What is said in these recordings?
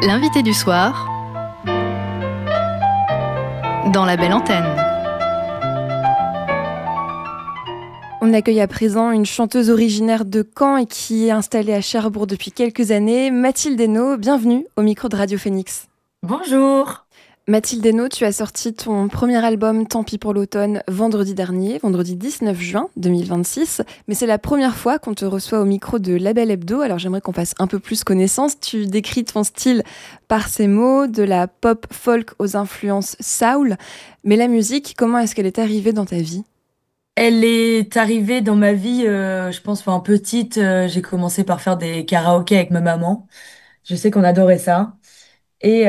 L'invité du soir dans la belle antenne. On accueille à présent une chanteuse originaire de Caen et qui est installée à Cherbourg depuis quelques années, Mathilde Hainaut. Bienvenue au micro de Radio Phoenix. Bonjour. Mathilde Hainaut, tu as sorti ton premier album Tant pis pour l'automne vendredi dernier, vendredi 19 juin 2026. Mais c'est la première fois qu'on te reçoit au micro de Label Hebdo, alors j'aimerais qu'on fasse un peu plus connaissance. Tu décris ton style par ces mots, de la pop folk aux influences soul. Mais la musique, comment est-ce qu'elle est arrivée dans ta vie ? Elle est arrivée dans ma vie, je pense, enfin, petite. J'ai commencé par faire des karaokés avec ma maman. Je sais qu'on adorait ça. Et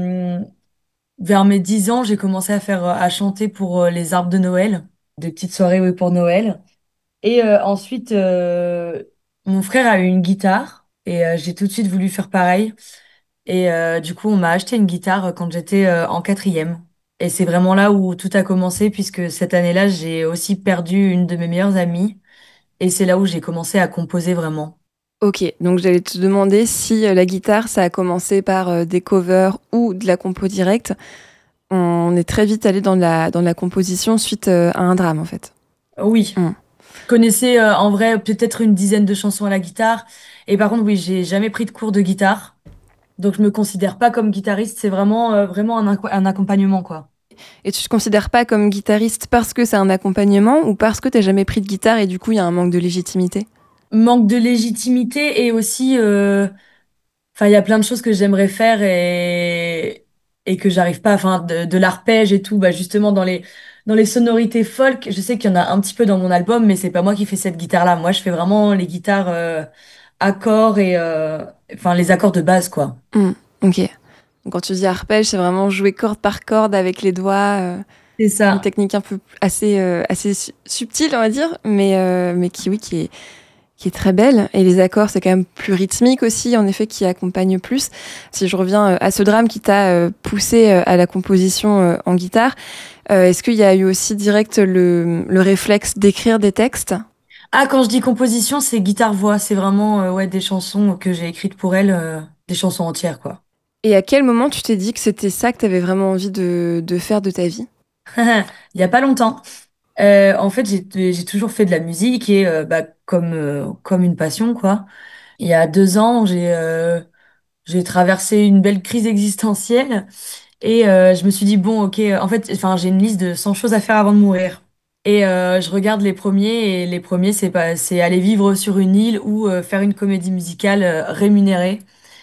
vers mes 10 ans, j'ai commencé à chanter pour les arbres de Noël, des petites soirées oui, pour Noël. Et ensuite, mon frère a eu une guitare et j'ai tout de suite voulu faire pareil. Et du coup, on m'a acheté une guitare quand j'étais en quatrième. Et c'est vraiment là où tout a commencé, puisque cette année-là, j'ai aussi perdu une de mes meilleures amies. Et c'est là où j'ai commencé à composer vraiment. Ok, donc j'allais te demander si la guitare, ça a commencé par des covers ou de la compo directe. On est très vite allé dans la composition suite à un drame, en fait. Oui, Hmm. je connaissais en vrai peut-être une dizaine de chansons à la guitare. Et par contre, oui, j'ai jamais pris de cours de guitare. Donc je me considère pas comme guitariste. C'est vraiment, vraiment un accompagnement, quoi. Et tu te considères pas comme guitariste parce que c'est un accompagnement ou parce que t'as jamais pris de guitare et du coup il y a un manque de légitimité? Manque de légitimité et aussi, enfin, il y a plein de choses que j'aimerais faire et que j'arrive pas. Enfin, de l'arpège et tout, bah justement dans les sonorités folk, je sais qu'il y en a un petit peu dans mon album, mais c'est pas moi qui fais cette guitare-là. Moi, je fais vraiment les guitares accords et enfin les accords de base, quoi. Hmm, ok. Donc quand tu dis arpège, c'est vraiment jouer corde par corde avec les doigts. C'est Une ça. technique un peu assez subtile, on va dire, mais qui est très belle. Et les accords, c'est quand même plus rythmique aussi, en effet, qui accompagne plus. Si je reviens à ce drame qui t'a poussé à la composition en guitare, est-ce qu'il y a eu aussi direct le réflexe d'écrire des textes? Ah, quand je dis composition, c'est guitare-voix. C'est vraiment ouais, des chansons que j'ai écrites pour elle, des chansons entières, quoi. Et à quel moment tu t'es dit que c'était ça que tu avais vraiment envie de faire de ta vie? Il y a pas longtemps. En fait, j'ai toujours fait de la musique et bah, comme une passion, quoi. Il y a 2 ans, j'ai traversé une belle crise existentielle et je me suis dit, bon, ok, en fait, enfin, j'ai une liste de 100 choses à faire avant de mourir. Et je regarde les premiers et les premiers, c'est aller vivre sur une île ou faire une comédie musicale rémunérée.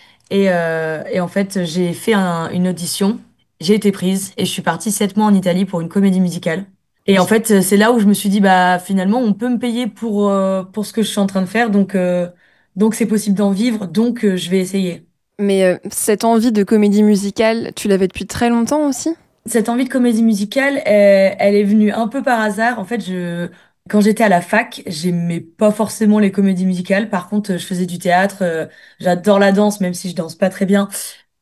Et en fait, j'ai fait une audition, j'ai été prise et je suis partie 7 mois en Italie pour une comédie musicale. Et en fait, c'est là où je me suis dit, bah finalement, on peut me payer pour ce que je suis en train de faire, donc c'est possible d'en vivre, donc je vais essayer. Mais cette envie de comédie musicale, tu l'avais depuis très longtemps aussi? Cette envie de comédie musicale, elle est venue un peu par hasard. En fait, quand j'étais à la fac, j'aimais pas forcément les comédies musicales. Par contre, je faisais du théâtre, j'adore la danse, même si je danse pas très bien.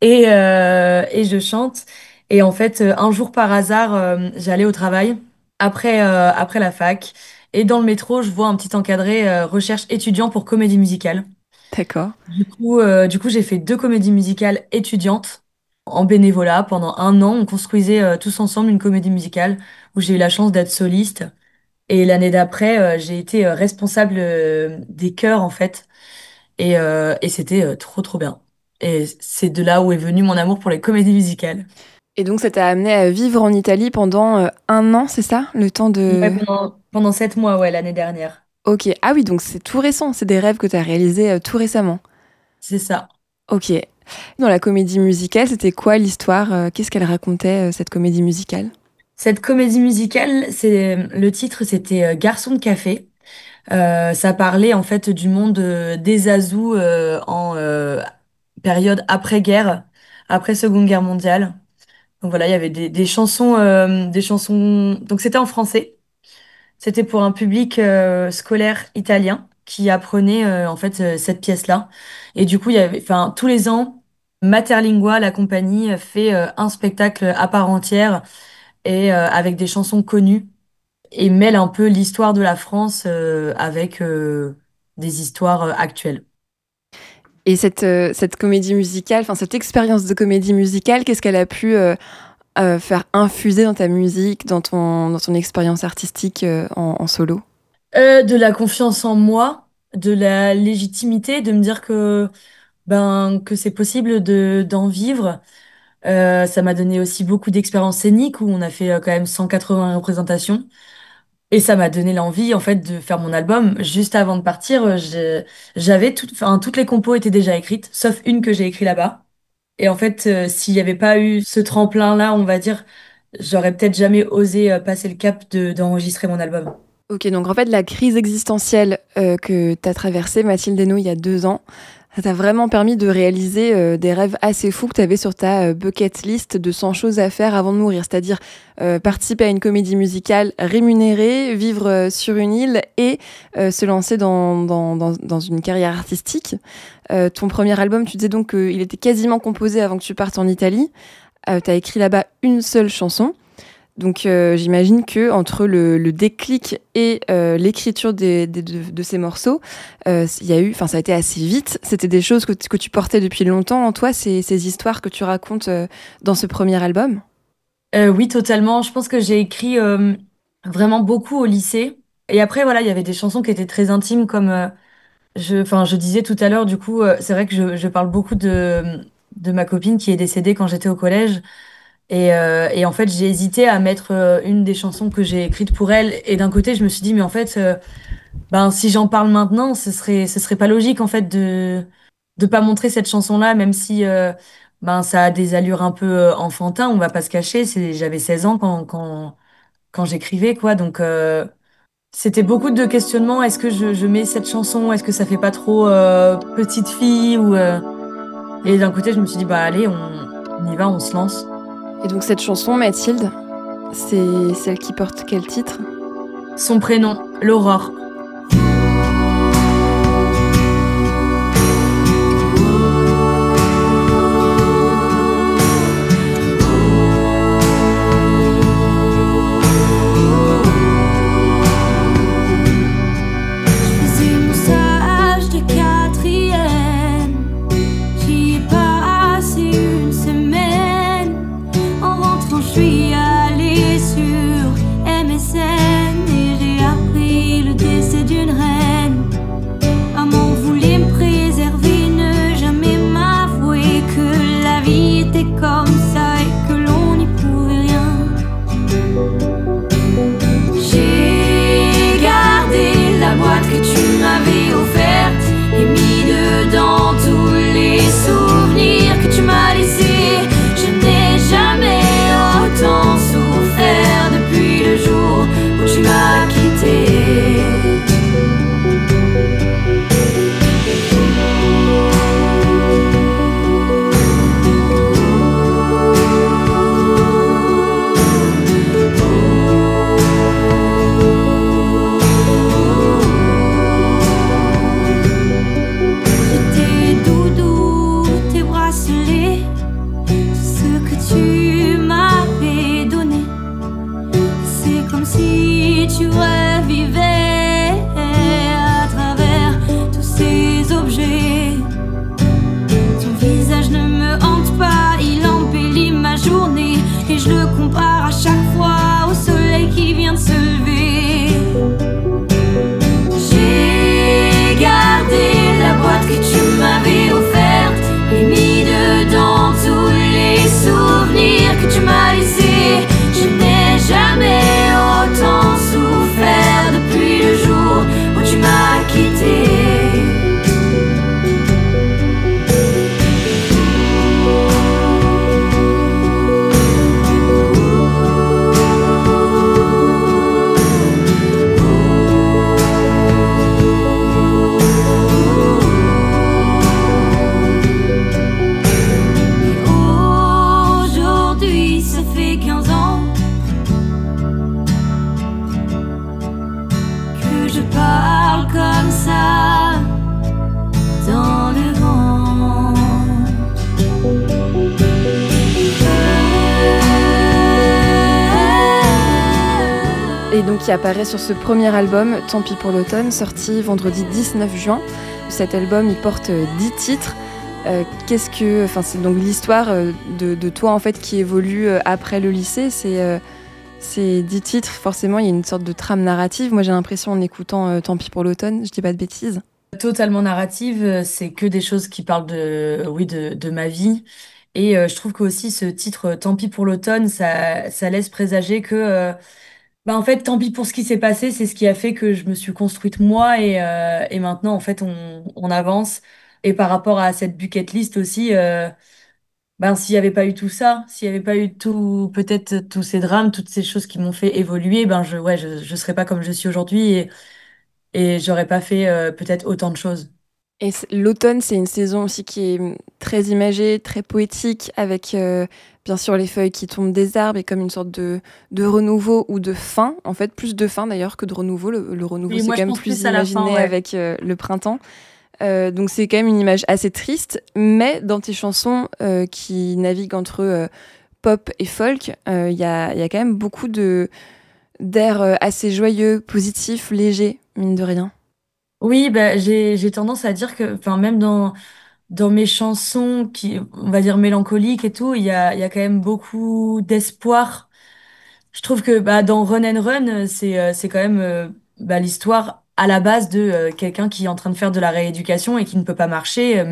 Et je chante. Et en fait, un jour par hasard, j'allais au travail après la fac. Et dans le métro, je vois un petit encadré recherche étudiant pour comédie musicale. D'accord. Du coup, j'ai fait 2 comédies musicales étudiantes en bénévolat pendant un an. On construisait tous ensemble une comédie musicale où j'ai eu la chance d'être soliste. Et l'année d'après, j'ai été responsable des chœurs en fait. Et c'était trop trop bien. Et c'est de là où est venu mon amour pour les comédies musicales. Et donc, ça t'a amené à vivre en Italie pendant un an, c'est ça? Le temps Ouais, de... pendant 7 mois, ouais, l'année dernière. Ok. Ah oui, donc c'est tout récent. C'est des rêves que t'as réalisés tout récemment. C'est ça. Ok. Dans la comédie musicale, c'était quoi l'histoire? Qu'est-ce qu'elle racontait, cette comédie musicale? Cette comédie musicale, le titre, c'était Garçon de café. Ça parlait en fait du monde des Azous en période après-guerre, après Seconde Guerre mondiale. Donc voilà, il y avait des chansons, des chansons. Donc c'était en français. C'était pour un public scolaire italien qui apprenait en fait cette pièce-là. Et du coup, il y avait, enfin, tous les ans, Materlingua, la compagnie, fait un spectacle à part entière et avec des chansons connues et mêle un peu l'histoire de la France avec des histoires actuelles. Et cette comédie musicale, enfin cette expérience de comédie musicale, qu'est-ce qu'elle a pu faire infuser dans ta musique, dans ton expérience artistique en solo? De la confiance en moi, de la légitimité, de me dire que c'est possible d'en vivre. Ça m'a donné aussi beaucoup d'expériences scéniques où on a fait quand même 180 représentations. Et ça m'a donné l'envie, en fait, de faire mon album. Juste avant de partir, j'avais enfin, toutes les compos étaient déjà écrites, sauf une que j'ai écrite là-bas. Et en fait, s'il n'y avait pas eu ce tremplin-là, on va dire, j'aurais peut-être jamais osé passer le cap d'enregistrer mon album. Ok, donc en fait, la crise existentielle que tu as traversée, Mathilde Hainaut, il y a 2 ans, ça t'a vraiment permis de réaliser des rêves assez fous que tu avais sur ta bucket list de 100 choses à faire avant de mourir, c'est-à-dire participer à une comédie musicale rémunérée, vivre sur une île et se lancer dans une carrière artistique. Ton premier album, tu disais donc qu'il était quasiment composé avant que tu partes en Italie. Tu as écrit là-bas une seule chanson. Donc j'imagine que entre le déclic et l'écriture de ces morceaux, il y a eu, enfin ça a été assez vite. C'était des choses que tu portais depuis longtemps en toi, ces histoires que tu racontes dans ce premier album. Oui, totalement. Je pense que j'ai écrit vraiment beaucoup au lycée. Et après, voilà, il y avait des chansons qui étaient très intimes, comme enfin, je disais tout à l'heure, du coup, c'est vrai que je parle beaucoup de ma copine qui est décédée quand j'étais au collège. Et en fait, j'ai hésité à mettre une des chansons que j'ai écrites pour elle. Et d'un côté, je me suis dit, mais en fait, ben, si j'en parle maintenant, ce serait pas logique, en fait, de pas montrer cette chanson-là, même si ben, ça a des allures un peu enfantin, on va pas se cacher. J'avais 16 ans quand j'écrivais, quoi. Donc, c'était beaucoup de questionnements. Est-ce que je mets cette chanson? Est-ce que ça fait pas trop petite fille Et d'un côté, je me suis dit, bah allez, on y va, on se lance. Et donc cette chanson, Mathilde, c'est celle qui porte quel titre? Son prénom, l'Aurore. Je suis allée sur MSN et j'ai appris le destin. et donc qui apparaît sur ce premier album, Tant pis pour l'automne, sorti vendredi 19 juin. Cet album, il porte 10 titres. C'est donc l'histoire de toi en fait qui évolue après le lycée. C'est 10 titres, forcément il y a une sorte de trame narrative. Moi j'ai l'impression en écoutant Tant pis pour l'automne, je dis pas de bêtises. Totalement narrative, c'est que des choses qui parlent oui, de ma vie. Et je trouve que aussi ce titre Tant pis pour l'automne, ça laisse présager que bah en fait, tant pis pour ce qui s'est passé, c'est ce qui a fait que je me suis construite moi et maintenant en fait on avance. Et par rapport à cette bucket list aussi, ben s'il n'y avait pas eu tout ça, s'il n'y avait pas eu tout, peut-être tous ces drames, toutes ces choses qui m'ont fait évoluer, ben je serais pas comme je suis aujourd'hui et j'aurais pas fait peut-être autant de choses. Et l'automne, c'est une saison aussi qui est très imagée, très poétique, avec bien sûr les feuilles qui tombent des arbres et comme une sorte de renouveau ou de fin, en fait, plus de fin d'ailleurs que de renouveau. Le renouveau, Oui, c'est moi quand je même pense plus plus à la fin, imaginé ouais. avec le printemps. Donc c'est quand même une image assez triste, mais dans tes chansons qui naviguent entre pop et folk, il y a quand même beaucoup d'air assez joyeux, positif, léger, mine de rien. Oui, bah, j'ai tendance à dire que, enfin, même dans mes chansons qui, on va dire mélancoliques et tout, il y a quand même beaucoup d'espoir. Je trouve que bah, dans Run and Run, c'est quand même bah, l'histoire à la base de quelqu'un qui est en train de faire de la rééducation et qui ne peut pas marcher,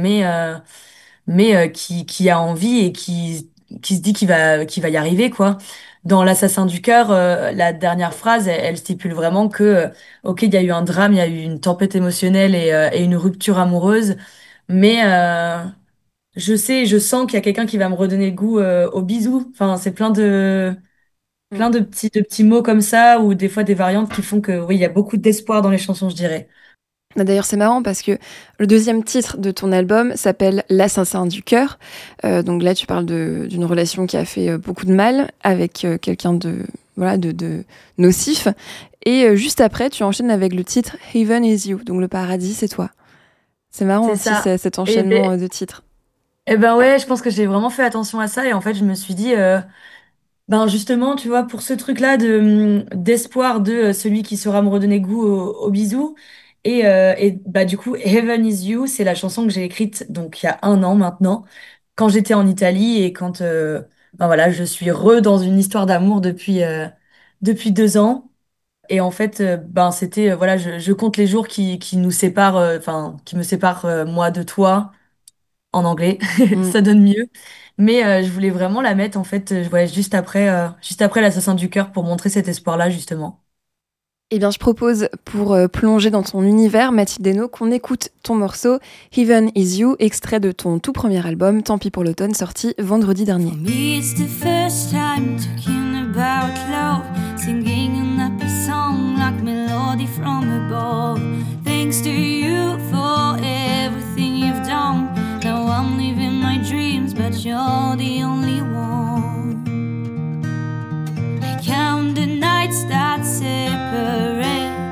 mais qui a envie et qui se dit qu'il va y arriver, quoi. Dans L'Assassin du cœur, la dernière phrase, elle stipule vraiment que, ok, il y a eu un drame, il y a eu une tempête émotionnelle et une rupture amoureuse, mais je sens qu'il y a quelqu'un qui va me redonner le goût au bisou. Enfin, c'est plein de petits mots comme ça, ou des fois des variantes qui font que, oui, il y a beaucoup d'espoir dans les chansons, je dirais. D'ailleurs, c'est marrant parce que le deuxième titre de ton album s'appelle L'assassin du cœur. Donc là, tu parles d'une relation qui a fait beaucoup de mal avec quelqu'un de nocif. Et juste après, tu enchaînes avec le titre Heaven is you, donc le paradis, c'est toi. C'est marrant C'est aussi ça. cet Et enchaînement ben, de titres. ouais, je pense que j'ai vraiment fait attention à ça, et en fait, je me suis dit, ben justement, tu vois, pour ce truc-là d'espoir de celui qui saura me redonner goût au bisou. Et bah du coup, Heaven is You, c'est la chanson que j'ai écrite donc il y a un an maintenant, quand j'étais en Italie et quand ben voilà, je suis dans une histoire d'amour depuis 2 ans. Et en fait, ben c'était voilà, je compte les jours qui nous séparent, enfin qui me séparent moi de toi en anglais, Mm. ça donne mieux. Mais je voulais vraiment la mettre en fait, ouais, juste après l'Assassin du cœur pour montrer cet espoir-là justement. Eh bien, je propose, pour plonger dans ton univers, Mathilde Hainaut, qu'on écoute ton morceau Heaven is you, extrait de ton tout premier album, Tant pis pour l'automne, sorti vendredi dernier. For me, it's the first time talking about love, singing an happy song like melody from above. Thanks to you for everything you've done. Now I'm living my dreams, but you're the only one. I count the nights that separate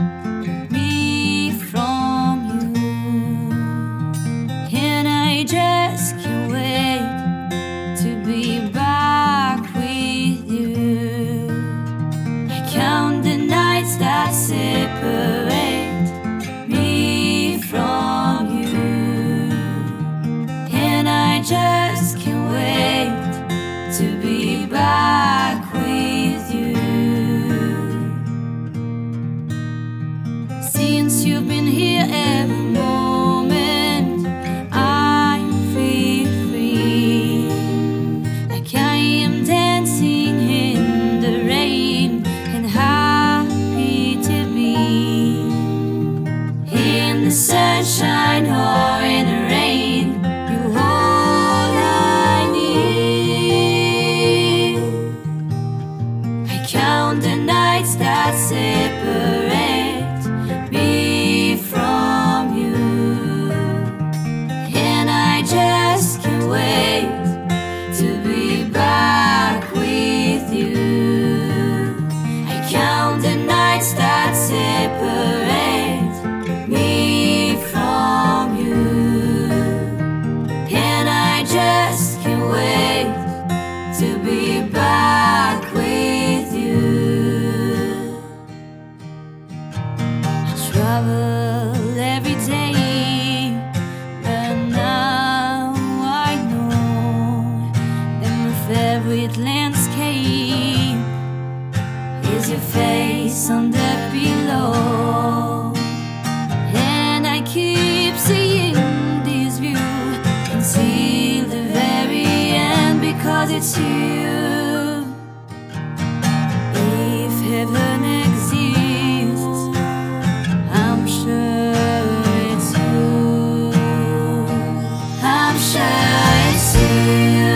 me from you, and I just can't wait to be back with you. I count the nights that separate me from you, and I just can't wait to be back with you. Since you've been here every moment, I feel free, like I am dancing in the rain and happy to be in the sunshine or in the rain. You hold it landscape. Is your face on the pillow? And I keep seeing this view until the very end, because it's you. If heaven exists, I'm sure it's you. I'm sure it's you.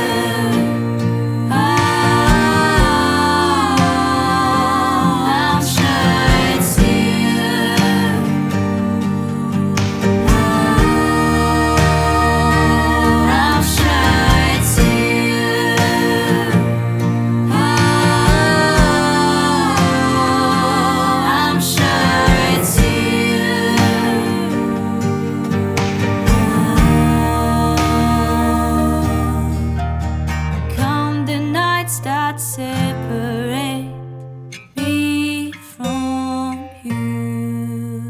I'm sure it's you. I'm sure it's you. I'm sure it's you. Come the nights that separate me from you.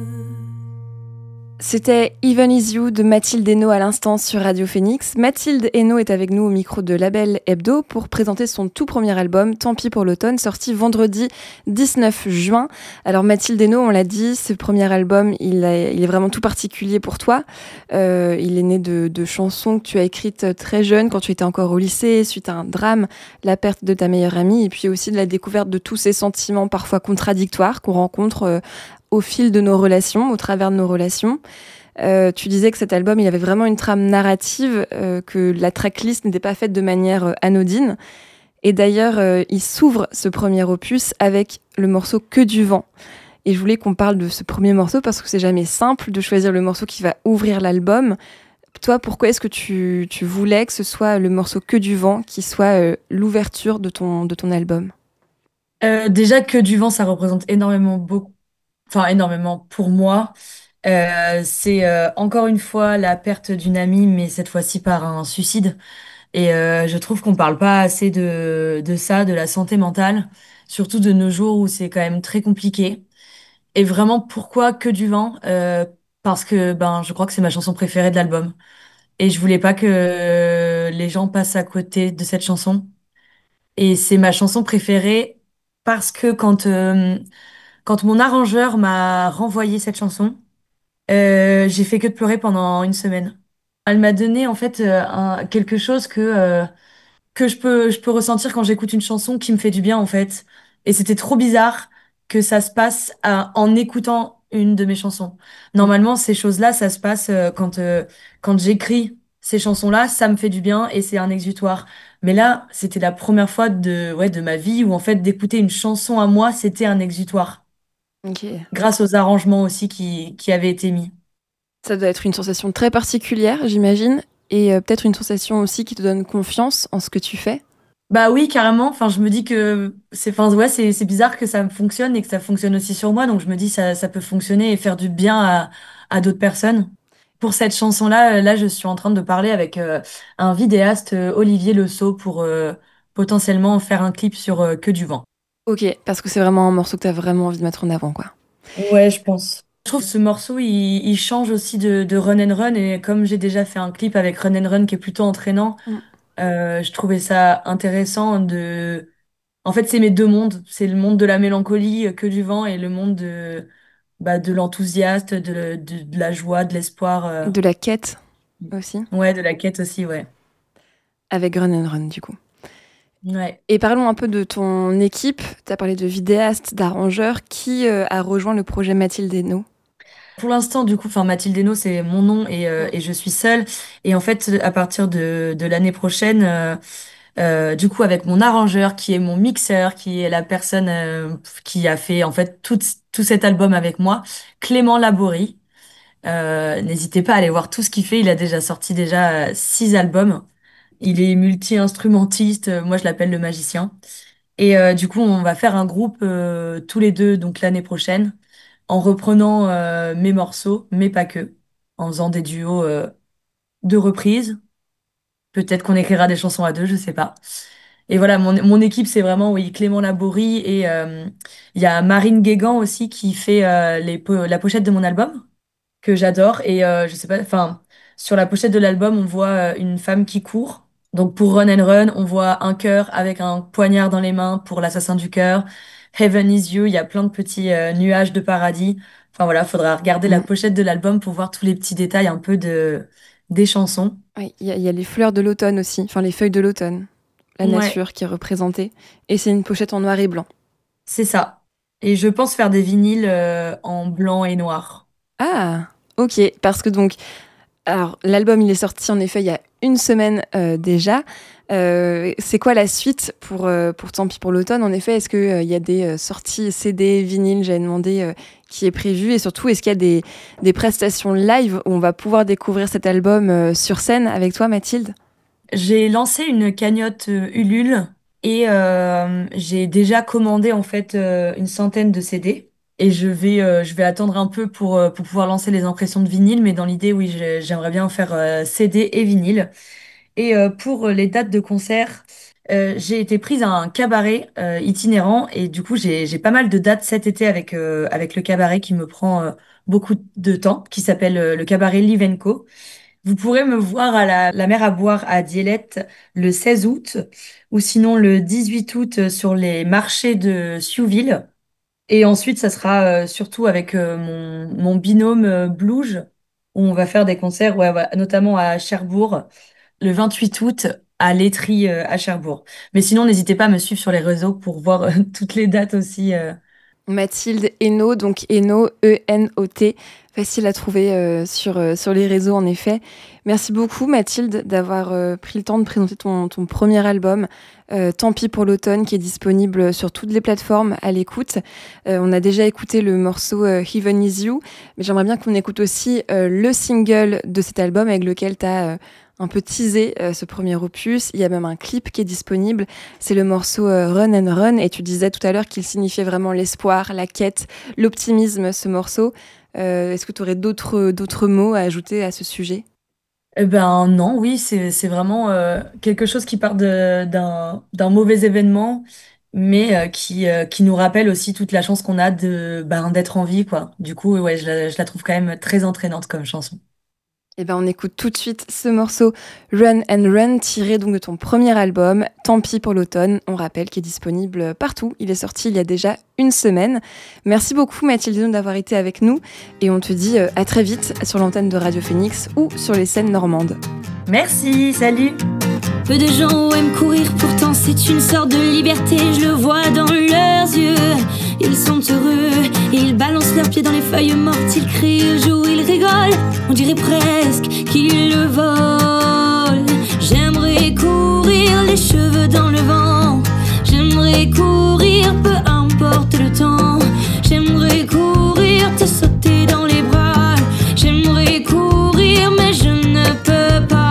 C'était Even Is You de Mathilde Hainaut à l'instant sur Radio Phoenix. Mathilde Hainaut est avec nous au micro de Label Hebdo pour présenter son tout premier album, Tant pis pour l'automne, sorti vendredi 19 juin. Alors Mathilde Hainaut, on l'a dit, ce premier album, il est vraiment tout particulier pour toi. Il est né de chansons que tu as écrites très jeune, quand tu étais encore au lycée, suite à un drame, la perte de ta meilleure amie, et puis aussi de la découverte de tous ces sentiments parfois contradictoires qu'on rencontre au fil de nos relations, au travers de nos relations. Tu disais que cet album, il avait vraiment une trame narrative, que la tracklist n'était pas faite de manière anodine. Et d'ailleurs, il s'ouvre ce premier opus avec le morceau Que du vent. Et je voulais qu'on parle de ce premier morceau parce que c'est jamais simple de choisir le morceau qui va ouvrir l'album. Toi, pourquoi est-ce que tu voulais que ce soit le morceau Que du vent qui soit l'ouverture de ton album? Déjà que du vent, ça représente énormément beaucoup, enfin énormément pour moi. C'est encore une fois la perte d'une amie, mais cette fois-ci par un suicide. Et je trouve qu'on parle pas assez de ça, de la santé mentale, surtout de nos jours où c'est quand même très compliqué. Et vraiment, pourquoi que du vent? Parce que ben, je crois que c'est ma chanson préférée de l'album. Et je voulais pas que les gens passent à côté de cette chanson. Et c'est ma chanson préférée parce que quand mon arrangeur m'a renvoyé cette chanson, j'ai fait que de pleurer pendant une semaine. Elle m'a donné en fait quelque chose que je peux ressentir quand j'écoute une chanson qui me fait du bien en fait. Et c'était trop bizarre que ça se passe en écoutant une de mes chansons. Normalement, ces choses-là, ça se passe quand j'écris ces chansons-là, ça me fait du bien et c'est un exutoire. Mais là, c'était la première fois de ma vie où en fait d'écouter une chanson à moi, c'était un exutoire. Ok. Grâce aux arrangements aussi qui avaient été mis. Ça doit être une sensation très particulière, j'imagine, et peut-être une sensation aussi qui te donne confiance en ce que tu fais. Bah oui, carrément. Enfin, je me dis que enfin, ouais, c'est bizarre que ça me fonctionne et que ça fonctionne aussi sur moi. Donc, je me dis ça peut fonctionner et faire du bien à d'autres personnes. Pour cette chanson-là, là, je suis en train de parler avec un vidéaste, Olivier Le Sceau, pour potentiellement faire un clip sur Que du vent. Ok, parce que c'est vraiment un morceau que tu as vraiment envie de mettre en avant, quoi. Ouais, je pense. Je trouve que ce morceau, il change aussi de Run and Run. Et comme j'ai déjà fait un clip avec Run and Run qui est plutôt entraînant, Mm. je trouvais ça intéressant de. En fait, c'est mes deux mondes. C'est le monde de la mélancolie, que du vent, et le monde de l'enthousiaste, de la joie, de l'espoir. De la quête aussi, Ouais, de la quête aussi, ouais. avec Run and Run, du coup. Ouais. Et parlons un peu de ton équipe. Tu as parlé de vidéaste, d'arrangeur. Qui a rejoint le projet Mathilde Hainaut? Pour l'instant, du coup, enfin, Mathilde Hainaut, c'est mon nom et je suis seule. Et en fait, à partir de l'année prochaine, du coup, avec mon arrangeur, qui est mon mixeur, qui est la personne qui a fait en fait tout cet album avec moi, Clément Laborie. N'hésitez pas à aller voir tout ce qu'il fait. Il a déjà sorti déjà 6 albums. Il est multi-instrumentiste. Moi, je l'appelle le magicien. Et du coup, on va faire un groupe tous les deux donc l'année prochaine, en reprenant mes morceaux, mais pas que, en faisant des duos de reprises. Peut-être qu'on écrira des chansons à deux, je sais pas. Et voilà, mon équipe, c'est vraiment, oui, Clément Laborie et il y a Marine Guégan aussi qui fait la pochette de mon album, que j'adore. Et je sais pas, enfin, sur la pochette de l'album, on voit une femme qui court. Donc pour Run and Run, on voit un cœur avec un poignard dans les mains pour l'assassin du cœur. Heaven is You, il y a plein de petits nuages de paradis. Enfin voilà, faudra regarder la Mm. pochette de l'album pour voir tous les petits détails un peu des chansons. Ouais, il y a les fleurs de l'automne aussi, enfin les feuilles de l'automne, la Ouais, nature qui est représentée. Et c'est une pochette en noir et blanc. c'est ça. Et je pense faire des vinyles en blanc et noir. Ah, ok, parce que donc, alors l'album il est sorti en effet il y a une semaine déjà. C'est quoi la suite pour Tant pis pour l'automne? En effet, est-ce qu'il y a des sorties CD, vinyle, j'avais demandé, qui est prévu? Et surtout, est-ce qu'il y a des prestations live où on va pouvoir découvrir cet album sur scène avec toi, Mathilde? J'ai lancé une cagnotte Ulule et j'ai déjà commandé en fait une centaine de CD. Et je vais attendre un peu pour pouvoir lancer les impressions de vinyle, mais dans l'idée, oui, j'aimerais bien faire CD et vinyle. Et pour les dates de concert, j'ai été prise à un cabaret itinérant et du coup, j'ai pas mal de dates cet été avec le cabaret qui me prend beaucoup de temps, qui s'appelle le cabaret Live Co. Vous pourrez me voir à la mer à boire à Dielette le 16 août ou sinon le 18 août sur les marchés de Siouville. Et ensuite, ça sera surtout avec mon binôme Blouge où on va faire des concerts, ouais, ouais, notamment à Cherbourg le 28 août à l'Étrie à Cherbourg. Mais sinon, n'hésitez pas à me suivre sur les réseaux pour voir toutes les dates aussi. Mathilde Hainaut, donc Hainaut, E-N-O-T. Facile à trouver sur les réseaux, en effet. Merci beaucoup, Mathilde, d'avoir pris le temps de présenter ton premier album, Tant pis pour l'automne, qui est disponible sur toutes les plateformes à l'écoute. On a déjà écouté le morceau Heaven is You, mais j'aimerais bien qu'on écoute aussi le single de cet album avec lequel tu as un peu teasé ce premier opus. Il y a même un clip qui est disponible. C'est le morceau Run and Run. Et tu disais tout à l'heure qu'il signifiait vraiment l'espoir, la quête, l'optimisme, ce morceau. Est-ce que tu aurais d'autres mots à ajouter à ce sujet? Eh ben non, oui, c'est vraiment quelque chose qui part d'un mauvais événement, mais qui nous rappelle aussi toute la chance qu'on a d'être en vie, quoi. Du coup, ouais, je la trouve quand même très entraînante comme chanson. Eh ben, on écoute tout de suite ce morceau Run and Run, tiré donc de ton premier album, Tant pis pour l'automne. On rappelle qu'il est disponible partout. Il est sorti il y a déjà une semaine. Merci beaucoup Mathilde d'avoir été avec nous et on te dit à très vite sur l'antenne de Radio Phoenix ou sur les scènes normandes. Merci, salut! Peu de gens aiment courir, pourtant c'est une sorte de liberté. Je le vois dans leurs yeux. Ils sont heureux et ils balancent leurs pieds dans les feuilles mortes. Ils crient, ils jouent, ils rigolent. On dirait presque qu'ils le volent. J'aimerais courir les cheveux dans le vent. J'aimerais courir, peu importe le temps. J'aimerais courir, te sauter dans les bras. J'aimerais courir, mais je ne peux pas.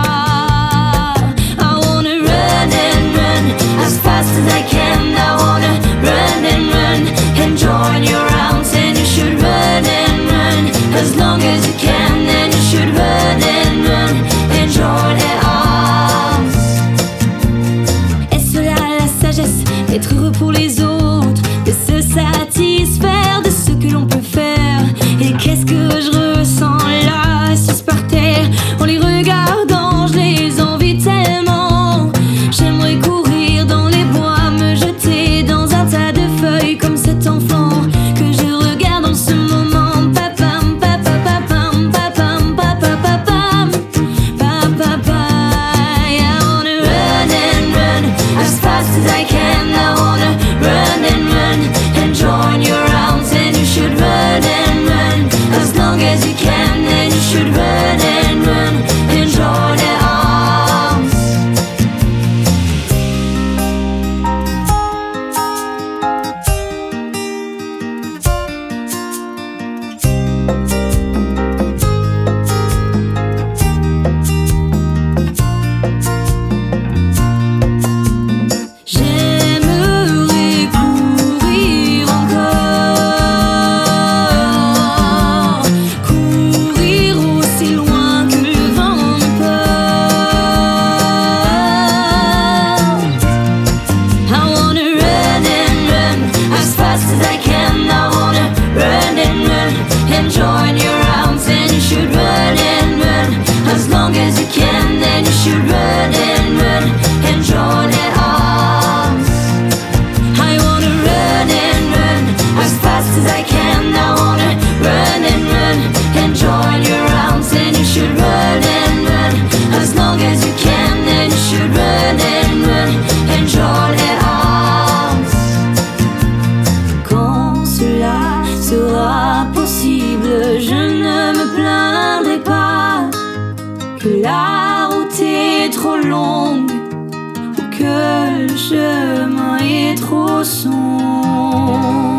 As fast as I can, I wanna run and run and join your arms. And you should run and run as long as you can. And you should run and run and join your arms. Est-ce là la sagesse d'être heureux pour les autres, de se satisfaire de ce que l'on peut faire? Et qu'est-ce que je ressens là, assis par terre, en les regardant, je les envie tellement. J'aimerais courir dans les bois, me jeter dans un tas de feuilles comme cet enfant que je regarde en ce moment. Papam, papapapam, papam, papapapam, papapa. I wanna run and run as fast as I can. I wanna run and join your arms. And you should run and run as long as you can. And you should run and join your arms. J'aimerais courir encore, courir aussi loin que le vent me porte. I wanna run and run as fast as I can. I wanna run and join your arms. And you should run and run as long as you can. And you should run longue ou que le chemin est trop sombre.